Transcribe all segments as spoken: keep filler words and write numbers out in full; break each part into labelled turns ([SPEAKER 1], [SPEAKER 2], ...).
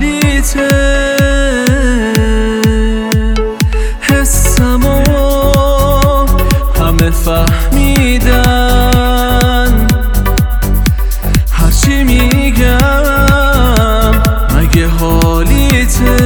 [SPEAKER 1] حالیته حسمو همه فهمیدن هرچی میگم مگه حالیته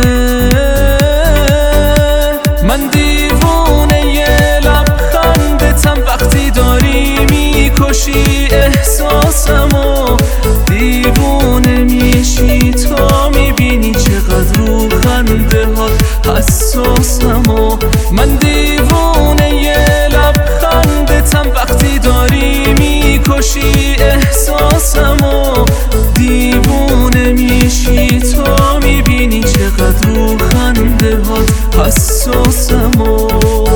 [SPEAKER 1] من دیوونه یه لبخندتم وقتی داری میکشی احساسمو دیوونه میشی تا میبینی چقدر رو خنده هات حساسمو من دیوونه یه لبخندتم وقتی داری میکشی احساسمو دیوونه میشی تا میبینی چقدر رو خنده هات حساسمو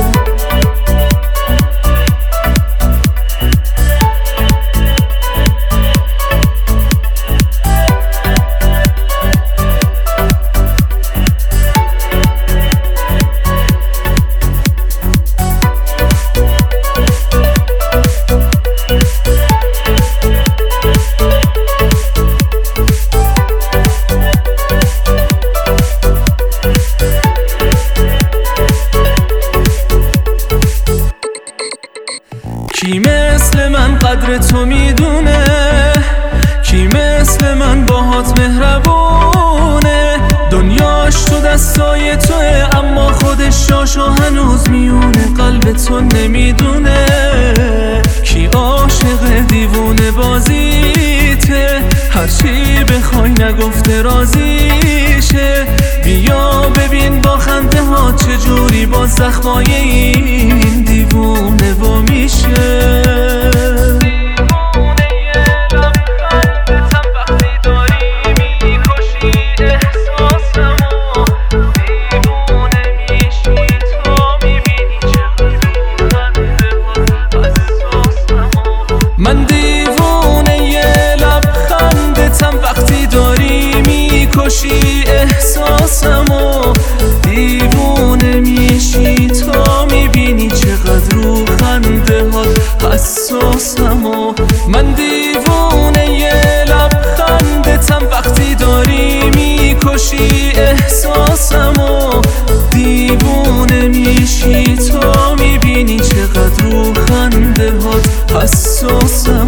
[SPEAKER 1] کی مثل من قدر تو میدونه کی مثل من باهات مهربونه دنیاش تو دستای توه اما خودش شاشو هنوز میونه قلب تو نمیدونه کی عاشق دیوونه بازیته هرچی بخوای نگفته راضیشه بیا ببین با خنده ها چجوری با زخمای این دیوونه و میشه من دیوونه یه لبخندتم وقتی داری میکشی احساسمو دیوونه میشی تا میبینی چقدر رو خنده هات حساسمو من دیوونه یه لبخندتم وقتی داری میکشی احساسمو دیوونه میشی تا میبینی چقدر رو خنده هات حساسمو